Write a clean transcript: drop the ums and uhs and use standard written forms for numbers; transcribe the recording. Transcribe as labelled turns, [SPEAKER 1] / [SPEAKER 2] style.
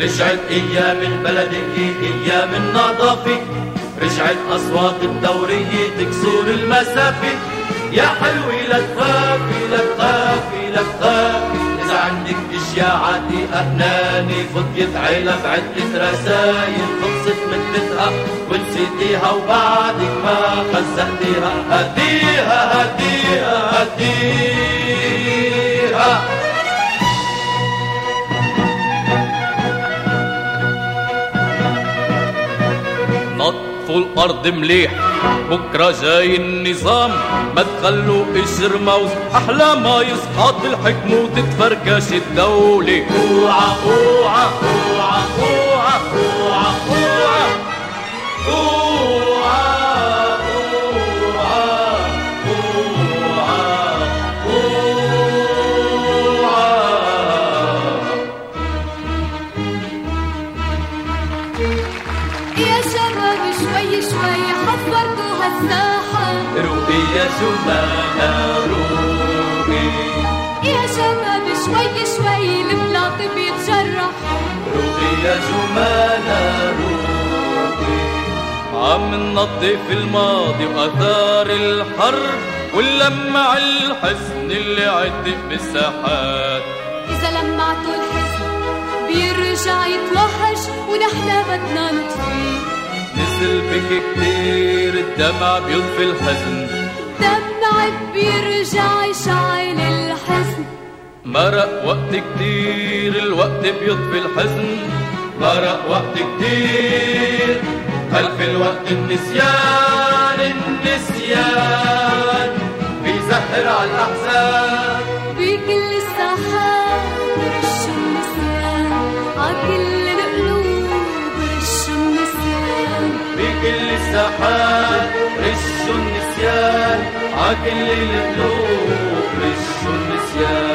[SPEAKER 1] رجعت أيام البلدية أيام النظافة، رجعت أصوات الدورية تكسر المسافة. يا حلوة لا تخافي لا تخافي لا تخافي، إذا عندك إشياعاتي أهناني فضيت علب عدة رسايل خلصت مدتها ونسيتيها وبعدك ما خزقتيها. هديها هديها هديها. نطفوا الأرض مليح بكرة جاي النظام، ما تخلوا قشر موز أحلى ما يسقط الحكم وتتفركش الدولة. اوعى اوعى اوعى اوعى اوعى اوعى روقي يا جمانة روقي
[SPEAKER 2] يا شباب شوي شوي البلاط بيتجرح.
[SPEAKER 1] روقي يا جمانة روقي. عم ننظف الماضي وآثار الحرب ونلمع الحزن اللي عتق بالساحات.
[SPEAKER 2] إذا لمعتوا الحزن بيرجع يتوحش ونحن بدنا نطفي.
[SPEAKER 1] نزل بك كتير الدمع بيطفي الحزن،
[SPEAKER 2] دمع بيرجع يشعل الحزن.
[SPEAKER 1] مرق وقت كتير الوقت بيطفي الحزن، مرق وقت كتير خلف الوقت النسيان. النسيان بيزهر على الأحزان،
[SPEAKER 2] بكل الساحات برش النسيان عكل القلوب برش النسيان.
[SPEAKER 1] بكل الساحات رش النسيان عكل القلوب رش النسيان.